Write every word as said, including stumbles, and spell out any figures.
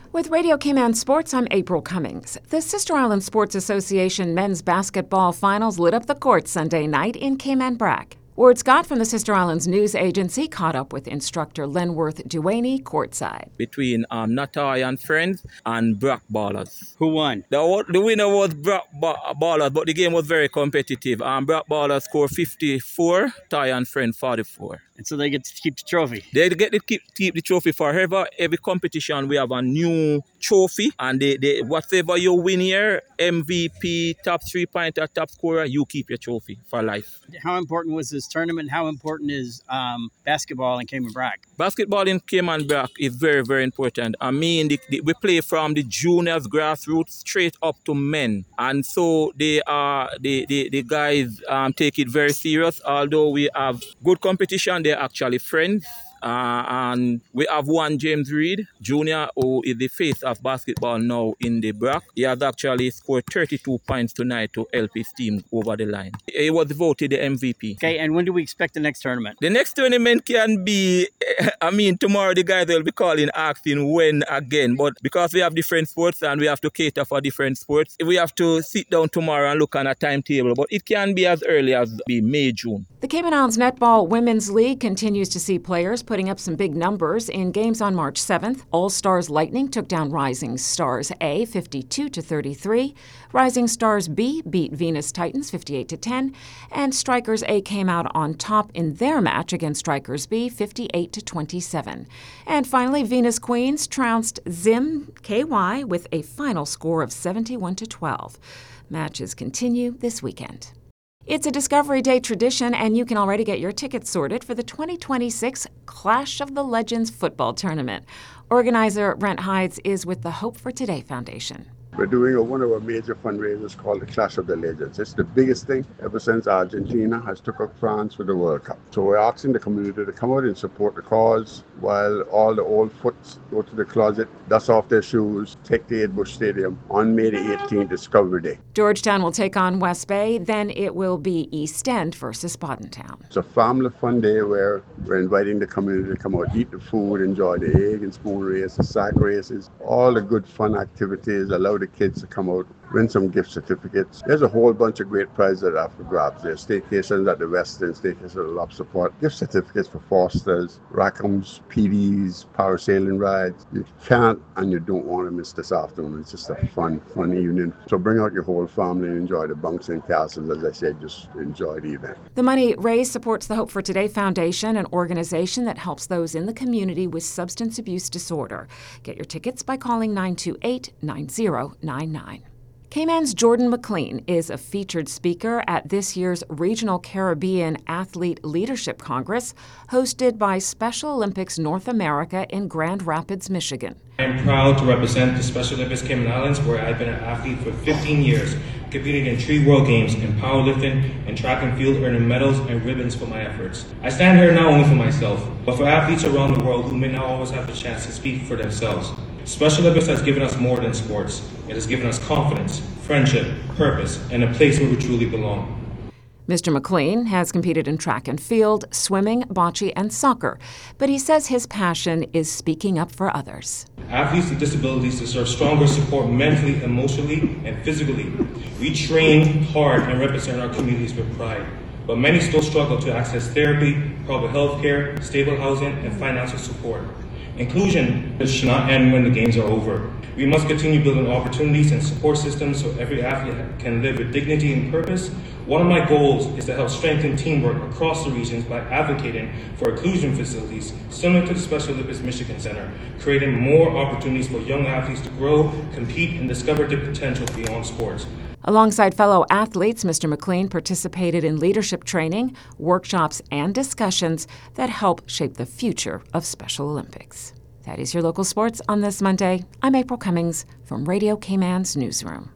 With Radio Cayman Sports, I'm April Cummings. The Sister Island Sports Association men's basketball finals lit up the court Sunday night in Cayman Brac. Ward Scott from the Sister Islands News Agency caught up with instructor Lenworth Duaney courtside. Between um, Natai and Friends and Brac Ballers. Who won? The, the winner was Brac Ballers, but the game was very competitive. Um, Brac Ballers scored fifty-four, Ty and Friends forty-four. And so they get to keep the trophy. They get to keep, keep the trophy forever. Every competition we have a new trophy, and they, they whatever you win here, M V P, top three pointer, top scorer, you keep your trophy for life. How important was this tournament? How important is um, basketball in Cayman Brac? Basketball in Cayman Brac is very, very important. I mean, the, the, we play from the juniors, grassroots, straight up to men. And so they are the, the, the guys um, take it very serious. Although we have good competition, they're actually friends. Uh, and we have one James Reed, Junior, who is the face of basketball now in the Brac. He has actually scored thirty-two points tonight to help his team over the line. He was voted the M V P. Okay, and when do we expect the next tournament? The next tournament can be, I mean, tomorrow the guys will be calling, asking when again. But because we have different sports and we have to cater for different sports, we have to sit down tomorrow and look on a timetable. But it can be as early as be May, June. The Cayman Islands Netball Women's League continues to see players putting up some big numbers in games on March seventh. All Stars Lightning took down Rising Stars A fifty-two to thirty-three. Rising Stars B beat Venus Titans fifty-eight to ten, and Strikers A came out on top in their match against Strikers B fifty-eight to twenty-seven. And finally, Venus Queens trounced Zim K Y with a final score of seventy-one to twelve. Matches continue this weekend. It's a Discovery Day tradition, and you can already get your tickets sorted for the twenty twenty-six Clash of the Legends football tournament. Organizer Brent Hides is with the Hope for Today Foundation. We're doing a, one of our major fundraisers called the Clash of the Legends. It's the biggest thing ever since Argentina has took up France for the World Cup. So we're asking the community to come out and support the cause while all the old foots go to the closet, dust off their shoes, take the Ed Bush Stadium on May the eighteenth, Discovery Day. Georgetown will take on West Bay, then it will be East End versus Boddentown. It's a family fun day where we're inviting the community to come out, eat the food, enjoy the egg and spoon race, the sack races, all the good fun activities, allow the kids to come out, win some gift certificates. There's a whole bunch of great prizes that are for grabs. There's staycations at the West End, staycations at the Lobster Pot, gift certificates for Fosters, Rackhams, P Ds, parasailing rides. You can't and you don't want to miss this afternoon. It's just a fun, fun evening. So bring out your whole family and enjoy the bunks and castles. As I said, just enjoy the event. The money raised supports the Hope for Today Foundation, an organization that helps those in the community with substance abuse disorder. Get your tickets by calling nine two eight, nine zero nine nine. Cayman's Jordan McLean is a featured speaker at this year's Regional Caribbean Athlete Leadership Congress, hosted by Special Olympics North America in Grand Rapids, Michigan. I am proud to represent the Special Olympics Cayman Islands, where I've been an athlete for fifteen years, competing in three World Games in powerlifting and track and field, earning medals and ribbons for my efforts. I stand here not only for myself, but for athletes around the world who may not always have the chance to speak for themselves. Special Olympics has given us more than sports. It has given us confidence, friendship, purpose, and a place where we truly belong. Mister McLean has competed in track and field, swimming, bocce, and soccer, but he says his passion is speaking up for others. Athletes with disabilities deserve stronger support mentally, emotionally, and physically. We train hard and represent our communities with pride, but many still struggle to access therapy, proper health care, stable housing, and financial support. Inclusion should not end when the games are over. We must continue building opportunities and support systems so every athlete can live with dignity and purpose. One of my goals is to help strengthen teamwork across the regions by advocating for inclusion facilities similar to the Special Olympics Michigan Center, creating more opportunities for young athletes to grow, compete, and discover their potential beyond sports. Alongside fellow athletes, Mister McLean participated in leadership training, workshops, and discussions that help shape the future of Special Olympics. That is your local sports on this Monday. I'm April Cummings from Radio Cayman's Newsroom.